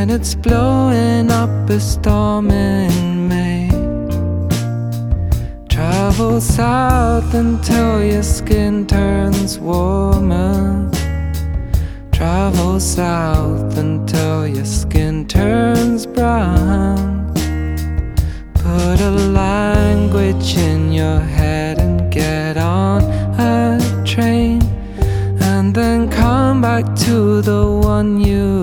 when it's blowing up a storm in May. Travel south until your skin turns warmer. Travel south until your skin turns brown. Put a language in your head and get on a train, and then come back to the one you